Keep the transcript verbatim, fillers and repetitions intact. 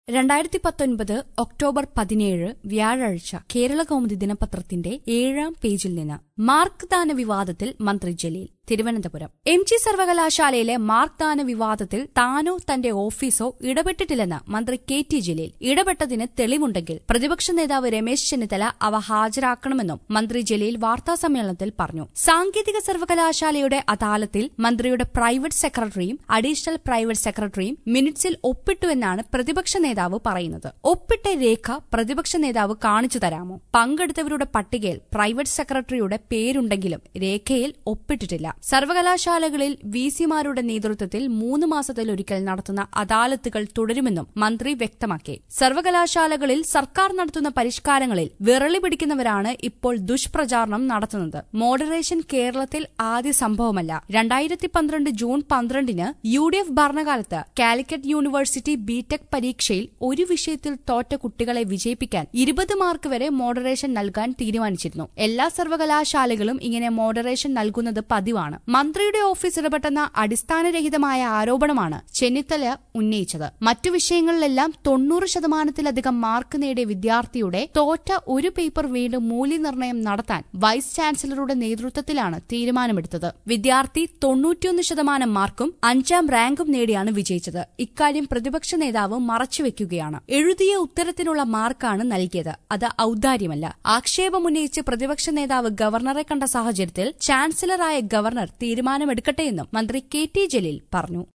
രണ്ടായിരത്തി പത്തൊൻപത് ഒക്ടോബർ പതിനേഴ് വ്യാഴാഴ്ച കേരളകൗമുദി ദിനപത്രത്തിന്റെ ഏഴാം പേജിൽ നിന്ന് മാർക്ക് ദാന വിവാദത്തിൽ മന്ത്രി ജലീൽ. തിരുവനന്തപുരം. എം ജി സർവകലാശാലയിലെ മാർക്ക് ദാന വിവാദത്തിൽ താനോ തന്റെ ഓഫീസോ ഇടപെട്ടിട്ടില്ലെന്ന് മന്ത്രി കെ ടി ജലീൽ. ഇടപെട്ടതിന് തെളിവുണ്ടെങ്കിൽ പ്രതിപക്ഷ നേതാവ് രമേശ് ചെന്നിത്തല അവ ഹാജരാക്കണമെന്നും മന്ത്രി ജലീൽ വാർത്താസമ്മേളനത്തിൽ പറഞ്ഞു. സാങ്കേതിക സർവകലാശാലയുടെ അദാലത്തിൽ മന്ത്രിയുടെ പ്രൈവറ്റ് സെക്രട്ടറിയും അഡീഷണൽ പ്രൈവറ്റ് സെക്രട്ടറിയും മിനിറ്റ്സിൽ ഒപ്പിട്ടുവെന്നാണ് പ്രതിപക്ഷ നേതാവ് പറയുന്നത്. ഒപ്പിട്ട രേഖ പ്രതിപക്ഷ നേതാവ് കാണിച്ചു തരാമോ? പങ്കെടുത്തവരുടെ പട്ടികയിൽ പ്രൈവറ്റ് സെക്രട്ടറിയുടെ പേരുണ്ടെങ്കിലും രേഖയിൽ ഒപ്പിട്ടിട്ടില്ല. സർവകലാശാലകളിൽ വിസിമാരുടെ നേതൃത്വത്തിൽ മൂന്ന് മാസത്തിലൊരിക്കൽ നടത്തുന്ന അദാലത്തുകൾ തുടരുമെന്നും മന്ത്രി വ്യക്തമാക്കി. സർവകലാശാലകളിൽ സർക്കാർ നടത്തുന്ന പരിഷ്കാരങ്ങളിൽ വിറളി പിടിക്കുന്നവരാണ് ഇപ്പോൾ ദുഷ്പ്രചാരണം നടത്തുന്നത്. മോഡറേഷൻ കേരളത്തിൽ ആദ്യ സംഭവമല്ല. രണ്ടായിരത്തി പന്ത്രണ്ട് ജൂൺ പന്ത്രണ്ടിന് യു ഡി എഫ് ഭരണകാലത്ത് കാലിക്കറ്റ് യൂണിവേഴ്സിറ്റി ബിടെക് പരീക്ഷയിൽ ഒരു വിഷയത്തിൽ തോറ്റ കുട്ടികളെ വിജയിപ്പിക്കാൻ ഇരുപത് മാർക്ക് വരെ മോഡറേഷൻ നൽകാൻ തീരുമാനിച്ചിരുന്നു. എല്ലാ സർവകലാശാലകളും ഇങ്ങനെ മോഡറേഷൻ നൽകുന്നത് പതിവാണ്. മന്ത്രിയുടെ ഓഫീസ് ഇടപെട്ടെന്ന അടിസ്ഥാനരഹിതമായ ആരോപണമാണ് ചെന്നിത്തല ഉന്നയിച്ചത്. മറ്റു വിഷയങ്ങളിലെല്ലാം തൊണ്ണൂറ് ശതമാനത്തിലധികം മാർക്ക് നേടിയ വിദ്യാർത്ഥിയുടെ തോറ്റ ഒരു പേപ്പർ വീണ്ടും മൂല്യനിർണ്ണയം നടത്താൻ വൈസ് ചാൻസലറുടെ നേതൃത്വത്തിലാണ് തീരുമാനമെടുത്തത്. വിദ്യാർത്ഥി തൊണ്ണൂറ്റിയൊന്ന് ശതമാനം മാർക്കും അഞ്ചാം റാങ്കും നേടിയാണ് വിജയിച്ചത്. ഇക്കാര്യം പ്രതിപക്ഷ നേതാവ് മറച്ചുവെക്കുകയാണ്. എഴുതിയ ഉത്തരത്തിനുള്ള മാർക്കാണ് നൽകിയത്. അത് ഔദാര്യമല്ല. ആക്ഷേപമുന്നയിച്ച് പ്രതിപക്ഷ നേതാവ് ഗവർണറെ കണ്ട സാഹചര്യത്തിൽ ചാൻസലറായ ഗവർണർ തീരുമാനമെടുക്കട്ടെയെന്നും മന്ത്രി കെ ടി ജലീൽ പറഞ്ഞു.